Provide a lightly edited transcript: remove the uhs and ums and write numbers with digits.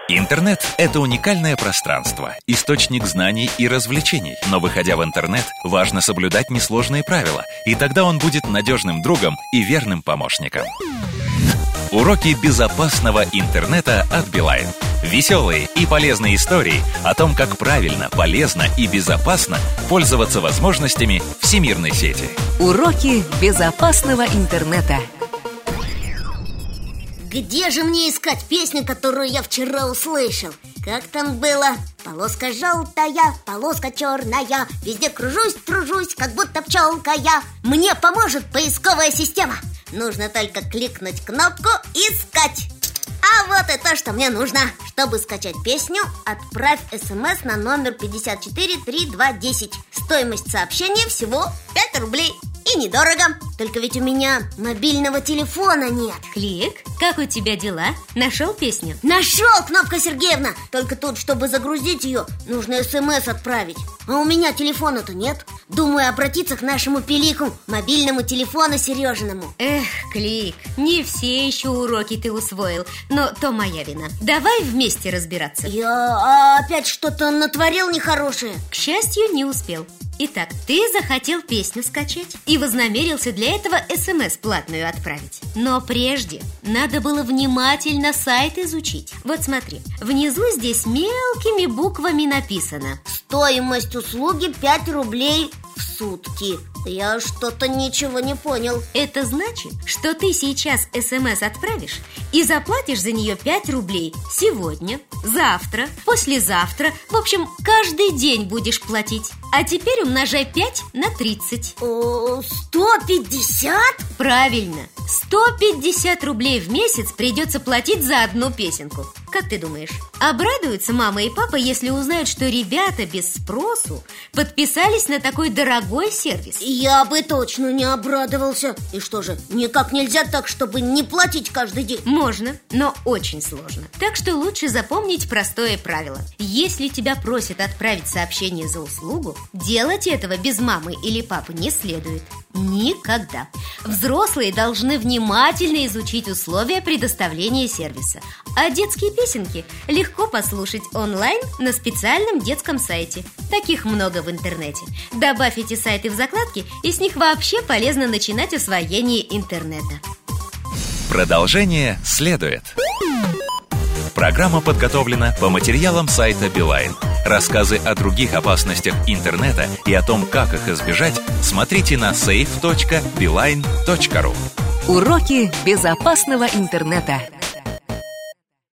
Интернет – это уникальное пространство, источник знаний и развлечений. Но, выходя в интернет, важно соблюдать несложные правила, и тогда он будет надежным другом и верным помощником. Уроки безопасного интернета от Билайн. Веселые и полезные истории о том, как правильно, полезно и безопасно пользоваться возможностями всемирной сети. Уроки безопасного интернета. Где же мне искать песню, которую я вчера услышал? Как там было? Полоска желтая, полоска черная, везде кружусь, тружусь, как будто пчелка я. Мне поможет поисковая система. Нужно только кликнуть кнопку «Искать». А вот и то, что мне нужно. Чтобы скачать песню, отправь СМС на номер 543210. Стоимость сообщения всего 5 рублей. И недорого. Только ведь у меня мобильного телефона нет. Клик, как у тебя дела? Нашел песню? Нашел, Кнопка Сергеевна. Только тут, чтобы загрузить ее, нужно СМС отправить. А у меня телефона-то нет. Думаю обратиться к нашему Пилику, мобильному телефону Сережиному. Эх, Клик, не все еще уроки ты усвоил. Но то моя вина. Давай вместе разбираться. Я опять что-то натворил нехорошее? К счастью, не успел. Итак, ты захотел песню скачать и вознамерился для этого СМС платную отправить. Но прежде надо было внимательно сайт изучить. Вот смотри, внизу здесь мелкими буквами написано: стоимость услуги 5 рублей в сутки. Я что-то ничего не понял. Это значит, что ты сейчас СМС отправишь и заплатишь за нее 5 рублей сегодня, завтра, послезавтра. В общем, каждый день будешь платить. А теперь умножай 5 на 30. 150? Правильно, 150 рублей в месяц придется платить за одну песенку. Как ты думаешь, обрадуются мама и папа, если узнают, что ребята без спросу подписались на такой дорогой сервис? Я бы точно не обрадовался. И что же, никак нельзя так, чтобы не платить каждый день? Можно, но очень сложно. Так что лучше запомнить простое правило. Если тебя просят отправить сообщение за услугу, делать этого без мамы или папы не следует. Никогда. Взрослые должны внимательно изучить условия предоставления сервиса. А детские песенки легко послушать онлайн на специальном детском сайте. Таких много в интернете. Добавь эти сайты в закладки, и с них вообще полезно начинать освоение интернета. Продолжение следует. Программа подготовлена по материалам сайта Билайн. Рассказы о других опасностях интернета и о том, как их избежать, смотрите на safe.beeline.ru. Уроки безопасного интернета.